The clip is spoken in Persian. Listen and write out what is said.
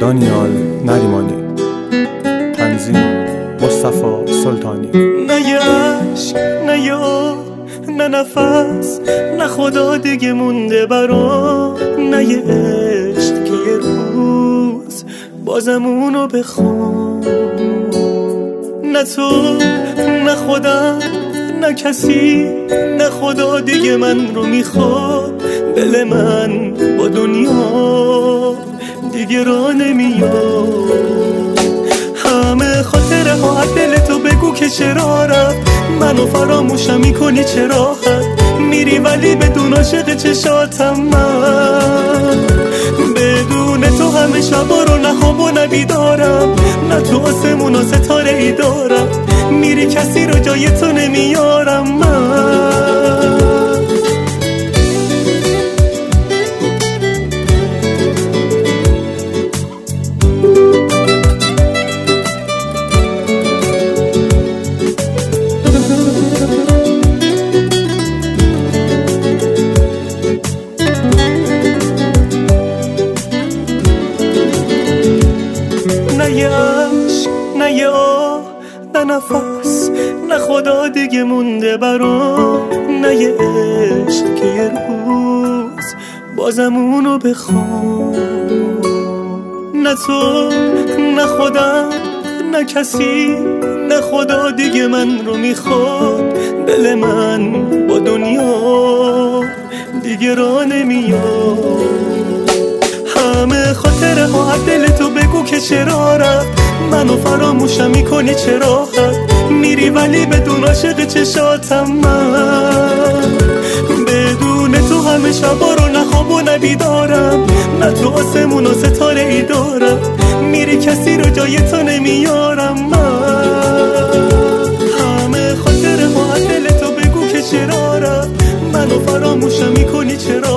دانیال نریمانی، تنظیم مصطفی سلطانی. نه یه عشق، نه یه آه، نه نفس، نه خدا دیگه مونده برام. نه یه عشق که یه روز بازم اونو بخوام. نه تو، نه خودم، نه کسی، نه خدا دیگه من رو میخواد. دل من با دنیا دیگه راه نمیاد. همه خاطره ها از دل تو بگو که چرا رفت. منو فراموشم میکنی چرا هست میری ولی بدون عاشق چشاتم من. بدون تو همه شبا رو نه خواب و نه بیدارم. نه تو آسمون و ستاره ای دارم. میری کسی رو جای تو نمیارم من. نه یه عشق، نه یه آه، نه نفس، نه خدا دیگه مونده برام. نه یه عشق که یه روز بازم اونو بخوام. نه تو، نه خودم، نه کسی، نه خدا دیگه من رو میخواد. دل من با دنیا دیگه راه نمیاد. همه خاطره ها از دل تو بگو که چرا رفت. منو فراموشم میکنی چرا هست میری ولی بدون عاشق چشاتم من. بدون تو همه شبا رو نه خواب و نه بیدارم. نه تو آسمون و ستاره ای دارم. میری کسی رو جای تو نمیارم من. همه خاطره ها از دل تو بگو که چرا رفت. منو فراموشم میکنی چرا